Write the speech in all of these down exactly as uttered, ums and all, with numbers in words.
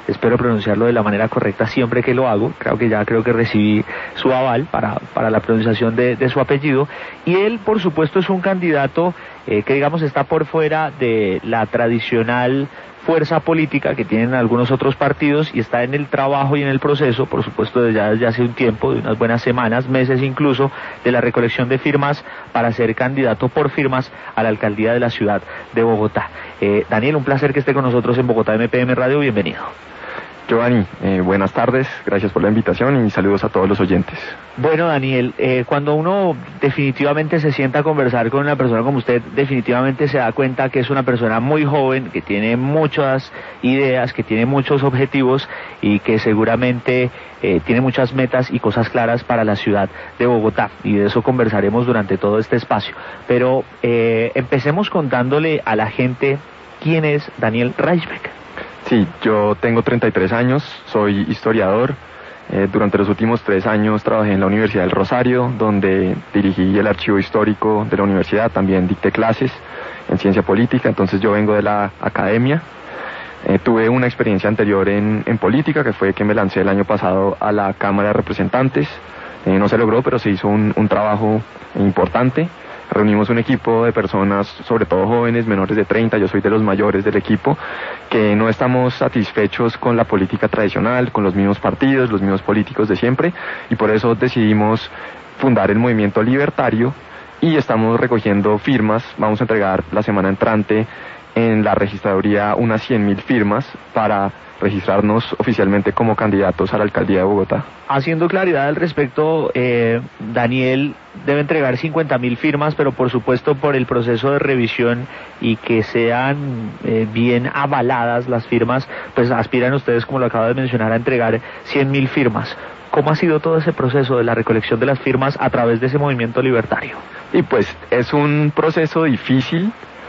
espero pronunciarlo de la manera correcta siempre que lo hago, creo que ya creo que recibí su aval para, para la pronunciación de, de su apellido, y él por supuesto es un candidato eh, que digamos está por fuera de la tradicional fuerza política que tienen algunos otros partidos y está en el trabajo y en el proceso, por supuesto desde ya desde hace un tiempo, de unas buenas semanas, meses incluso, de la recolección de firmas para ser candidato por firmas a la alcaldía de la ciudad de Bogotá. Eh, Daniel, un placer que esté con nosotros en Bogotá M P M Radio, bienvenido. Giovanni, eh, buenas tardes, gracias por la invitación y saludos a todos los oyentes. Bueno, Daniel, eh, cuando uno definitivamente se sienta a conversar con una persona como usted, definitivamente se da cuenta que es una persona muy joven, que tiene muchas ideas, que tiene muchos objetivos y que seguramente eh, tiene muchas metas y cosas claras para la ciudad de Bogotá, y de eso conversaremos durante todo este espacio. Pero eh, empecemos contándole a la gente quién es Daniel Reichbeck. Sí, yo tengo treinta y tres años, soy historiador. Eh, durante los últimos tres años trabajé en la Universidad del Rosario, donde dirigí el archivo histórico de la universidad, también dicté clases en ciencia política, entonces yo vengo de la academia. Eh, tuve una experiencia anterior en, en política, que fue que me lancé el año pasado a la Cámara de Representantes. Eh, no se logró, pero se hizo un, un trabajo importante. Reunimos un equipo de personas, sobre todo jóvenes, menores de treinta, yo soy de los mayores del equipo, que no estamos satisfechos con la política tradicional, con los mismos partidos, los mismos políticos de siempre, y por eso decidimos fundar el Movimiento Libertario y estamos recogiendo firmas. Vamos a entregar la semana entrante en la registraduría unas cien mil firmas para registrarnos oficialmente como candidatos a la alcaldía de Bogotá. Haciendo claridad al respecto, eh, Daniel debe entregar cincuenta mil firmas, pero por supuesto por el proceso de revisión y que sean eh, bien avaladas las firmas, pues aspiran ustedes, como lo acabo de mencionar, a entregar cien mil firmas. ¿Cómo ha sido todo ese proceso de la recolección de las firmas a través de ese movimiento libertario? Y pues es un proceso difícil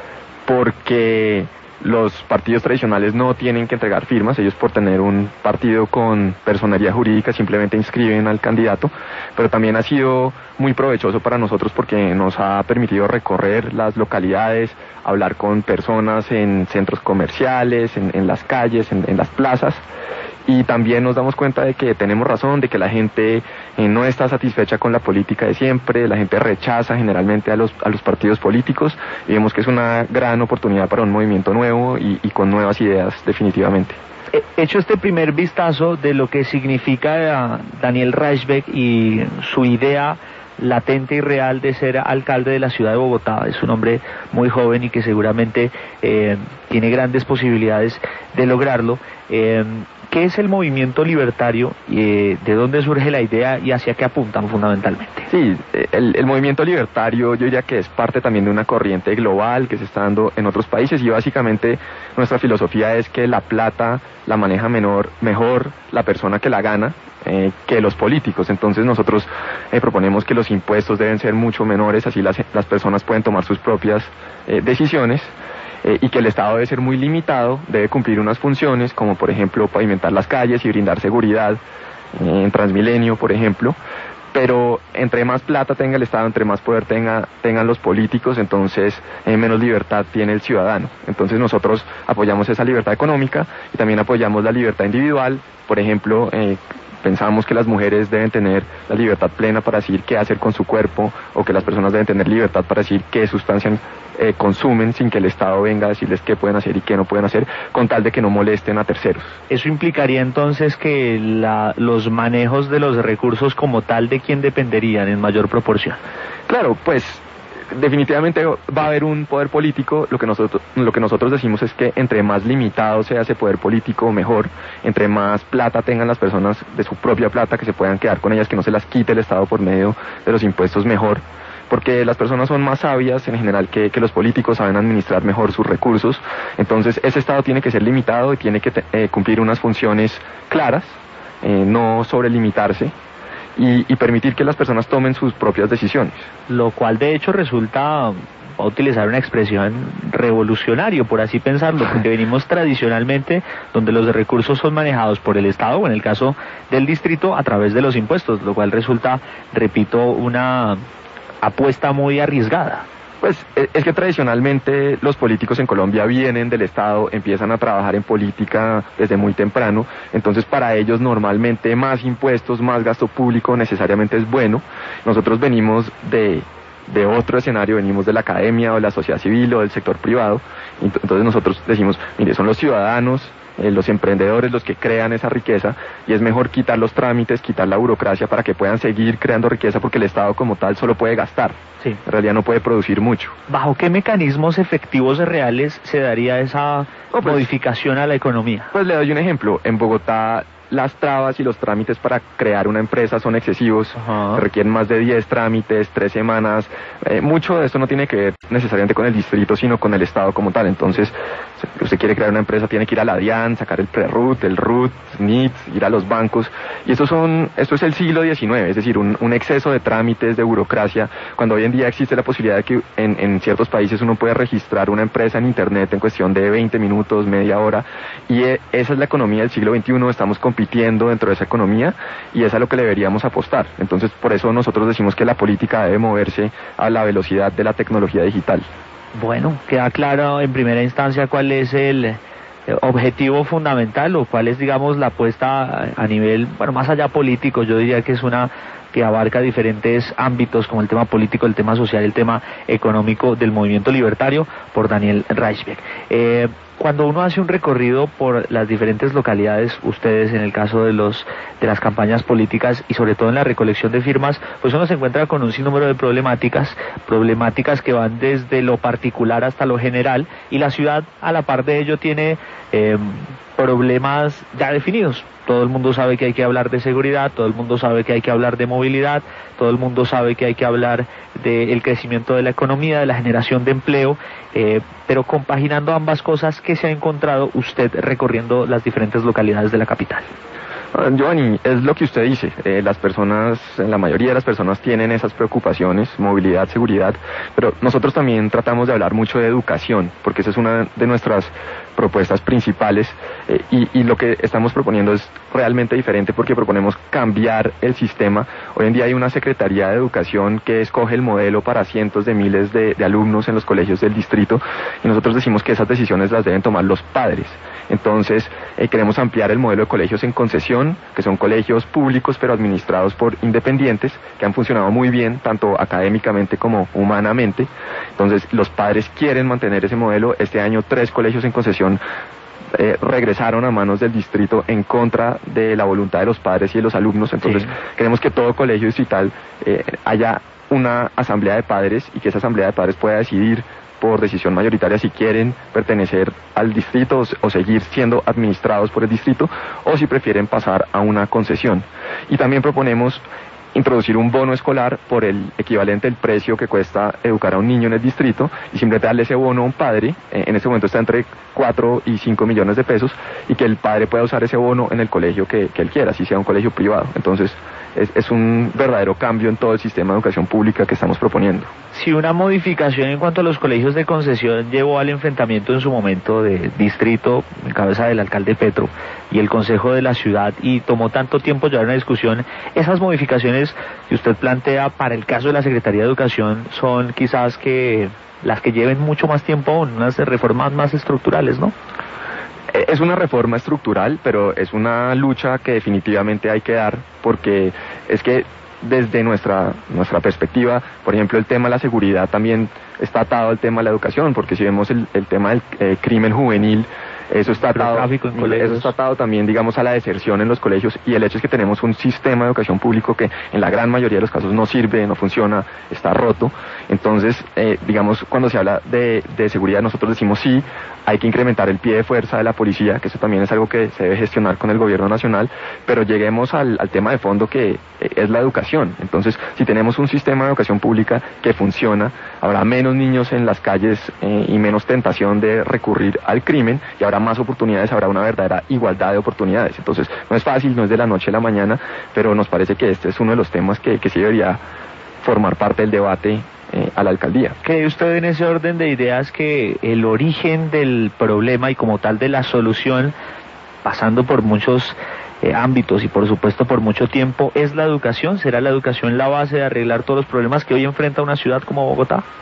porque los partidos tradicionales no tienen que entregar firmas, ellos por tener un partido con personería jurídica simplemente inscriben al candidato, pero también ha sido muy provechoso para nosotros porque nos ha permitido recorrer las localidades, hablar con personas en centros comerciales, en, en las calles, en, en las plazas, y también nos damos cuenta de que tenemos razón, de que la gente eh, no está satisfecha con la política de siempre, la gente rechaza generalmente a los, a los partidos políticos, y vemos que es una gran oportunidad para un movimiento nuevo y, y con nuevas ideas definitivamente. Hecho este primer vistazo de lo que significa uh, Daniel Reichbeck y su idea latente y real de ser alcalde de la ciudad de Bogotá, es un hombre muy joven y que seguramente eh, tiene grandes posibilidades de lograrlo. Eh, ¿Qué es el movimiento libertario? Eh, ¿De dónde surge la idea y hacia qué apuntan fundamentalmente? Sí, el, el movimiento libertario yo diría que es parte también de una corriente global que se está dando en otros países, y básicamente nuestra filosofía es que la plata la maneja menor, mejor la persona que la gana eh, que los políticos. Entonces nosotros eh, proponemos que los impuestos deben ser mucho menores, así las, las personas pueden tomar sus propias eh, decisiones. Eh, y que el Estado debe ser muy limitado, debe cumplir unas funciones como por ejemplo pavimentar las calles y brindar seguridad eh, en Transmilenio, por ejemplo, pero entre más plata tenga el Estado, entre más poder tenga, tengan los políticos, entonces eh, menos libertad tiene el ciudadano. Entonces nosotros apoyamos esa libertad económica y también apoyamos la libertad individual. Por ejemplo, eh, pensamos que las mujeres deben tener la libertad plena para decidir qué hacer con su cuerpo, o que las personas deben tener libertad para decidir qué sustancias eh, consumen sin que el Estado venga a decirles qué pueden hacer y qué no pueden hacer, con tal de que no molesten a terceros. ¿Eso implicaría entonces que la, los manejos de los recursos como tal, de quién dependerían en mayor proporción? Claro, pues definitivamente va a haber un poder político. Lo que nosotros lo que nosotros decimos es que entre más limitado sea ese poder político, mejor. Entre más plata tengan las personas de su propia plata, que se puedan quedar con ellas, que no se las quite el Estado por medio de los impuestos, mejor. Porque las personas son más sabias en general que, que los políticos, saben administrar mejor sus recursos. Entonces ese Estado tiene que ser limitado y tiene que eh, cumplir unas funciones claras, eh, no sobrelimitarse. Y, y permitir que las personas tomen sus propias decisiones. Lo cual de hecho resulta, va a utilizar una expresión, revolucionario, por así pensarlo, porque venimos tradicionalmente donde los recursos son manejados por el Estado, o en el caso del distrito, a través de los impuestos, lo cual resulta, repito, una apuesta muy arriesgada. Pues es que tradicionalmente los políticos en Colombia vienen del Estado, empiezan a trabajar en política desde muy temprano, entonces para ellos normalmente más impuestos, más gasto público necesariamente es bueno. Nosotros venimos de, de otro escenario, venimos de la academia o de la sociedad civil o del sector privado, entonces nosotros decimos, mire, son los ciudadanos, Eh, los emprendedores los que crean esa riqueza y es mejor quitar los trámites, quitar la burocracia para que puedan seguir creando riqueza porque el Estado como tal solo puede gastar, sí. En realidad no puede producir mucho. ¿Bajo qué mecanismos efectivos y reales se daría esa no, pues, modificación a la economía? Pues le doy un ejemplo, en Bogotá las trabas y los trámites para crear una empresa son excesivos, uh-huh. Se requieren más de diez trámites, tres semanas, eh, mucho de esto no tiene que ver necesariamente con el distrito, sino con el Estado como tal, entonces, si usted quiere crear una empresa, tiene que ir a la DIAN, sacar el pre-RUT, el RUT, S N I T, ir a los bancos, y esto son, esto es el siglo diecinueve, es decir, un, un exceso de trámites, de burocracia, cuando hoy en día existe la posibilidad de que en, en ciertos países uno puede registrar una empresa en internet en cuestión de veinte minutos, media hora, y eh, esa es la economía del siglo veintiuno, estamos compitiendo dentro de esa economía y es a lo que le deberíamos apostar. Entonces, por eso nosotros decimos que la política debe moverse a la velocidad de la tecnología digital. Bueno, queda claro en primera instancia cuál es el objetivo fundamental o cuál es, digamos, la apuesta a nivel, bueno, más allá político. Yo diría que es una que abarca diferentes ámbitos como el tema político, el tema social, el tema económico del movimiento libertario, por Daniel Reichberg. Eh, Cuando uno hace un recorrido por las diferentes localidades, ustedes en el caso de los de las campañas políticas y sobre todo en la recolección de firmas, pues uno se encuentra con un sinnúmero de problemáticas, problemáticas que van desde lo particular hasta lo general, y la ciudad a la par de ello tiene eh, problemas ya definidos. Todo el mundo sabe que hay que hablar de seguridad, todo el mundo sabe que hay que hablar de movilidad, todo el mundo sabe que hay que hablar del crecimiento de la economía, de la generación de empleo, eh, pero compaginando ambas cosas, ¿qué se ha encontrado usted recorriendo las diferentes localidades de la capital? Giovanni, es lo que usted dice, eh, las personas, la mayoría de las personas tienen esas preocupaciones, movilidad, seguridad, pero nosotros también tratamos de hablar mucho de educación, porque esa es una de nuestras propuestas principales, eh, y, y lo que estamos proponiendo es realmente diferente porque proponemos cambiar el sistema. Hoy en día hay una Secretaría de Educación que escoge el modelo para cientos de miles de, de alumnos en los colegios del distrito, y nosotros decimos que esas decisiones las deben tomar los padres. Entonces, eh, queremos ampliar el modelo de colegios en concesión, que son colegios públicos pero administrados por independientes, que han funcionado muy bien, tanto académicamente como humanamente. Entonces, los padres quieren mantener ese modelo. Este año, tres colegios en concesión eh, regresaron a manos del distrito en contra de la voluntad de los padres y de los alumnos. Entonces, sí. Queremos que todo colegio distrital eh, haya una asamblea de padres y que esa asamblea de padres pueda decidir por decisión mayoritaria si quieren pertenecer al distrito o, o seguir siendo administrados por el distrito, o si prefieren pasar a una concesión. Y también proponemos introducir un bono escolar por el equivalente del precio que cuesta educar a un niño en el distrito, y simplemente darle ese bono a un padre. Eh, en este momento está entre cuatro y cinco millones de pesos, y que el padre pueda usar ese bono en el colegio que, que él quiera, si sea un colegio privado. Entonces es, es un verdadero cambio en todo el sistema de educación pública que estamos proponiendo. Si una modificación en cuanto a los colegios de concesión llevó al enfrentamiento en su momento de distrito en cabeza del alcalde Petro y el consejo de la ciudad, y tomó tanto tiempo llevar una discusión, esas modificaciones que usted plantea para el caso de la Secretaría de Educación son quizás que las que lleven mucho más tiempo aún, unas reformas más estructurales, ¿no? Es una reforma estructural, pero es una lucha que definitivamente hay que dar, porque es que desde nuestra nuestra perspectiva, por ejemplo, el tema de la seguridad también está atado al tema de la educación, porque si vemos el, el tema del eh, crimen juvenil, eso está atado, eso está atado también, digamos, a la deserción en los colegios, y el hecho es que tenemos un sistema de educación público que en la gran mayoría de los casos no sirve, no funciona, está roto. Entonces, eh, digamos, cuando se habla de, de seguridad, nosotros decimos sí, hay que incrementar el pie de fuerza de la policía, que eso también es algo que se debe gestionar con el gobierno nacional, pero lleguemos al, al tema de fondo, que eh, es la educación. Entonces, si tenemos un sistema de educación pública que funciona, habrá menos niños en las calles eh, y menos tentación de recurrir al crimen, y habrá más oportunidades, habrá una verdadera igualdad de oportunidades. Entonces, no es fácil, no es de la noche a la mañana, pero nos parece que este es uno de los temas que, que sí debería formar parte del debate eh, a la alcaldía. ¿Cree usted en ese orden de ideas que el origen del problema y como tal de la solución, pasando por muchos eh, ámbitos y por supuesto por mucho tiempo, es la educación? ¿Será la educación la base de arreglar todos los problemas que hoy enfrenta una ciudad como Bogotá?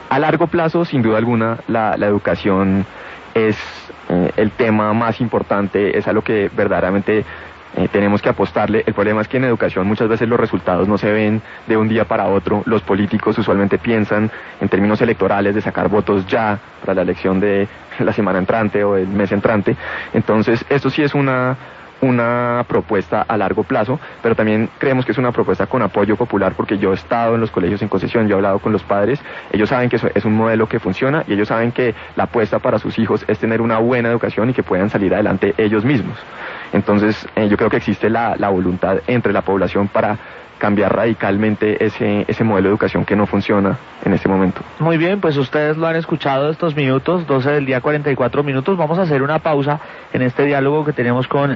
A largo plazo, sin duda alguna, la, la educación es eh, el tema más importante, es a lo que verdaderamente eh, tenemos que apostarle. El problema es que en educación muchas veces los resultados no se ven de un día para otro. Los políticos usualmente piensan en términos electorales de sacar votos ya para la elección de la semana entrante o el mes entrante. Entonces, esto sí es una... una propuesta a largo plazo, pero también creemos que es una propuesta con apoyo popular, porque yo he estado en los colegios en concesión, yo he hablado con los padres, ellos saben que eso es un modelo que funciona y ellos saben que la apuesta para sus hijos es tener una buena educación y que puedan salir adelante ellos mismos. Entonces eh, yo creo que existe la, la voluntad entre la población para cambiar radicalmente ese, ese modelo de educación que no funciona en este momento. Muy bien, pues ustedes lo han escuchado estos minutos, doce del día cuarenta y cuatro minutos. Vamos a hacer una pausa en este diálogo que tenemos con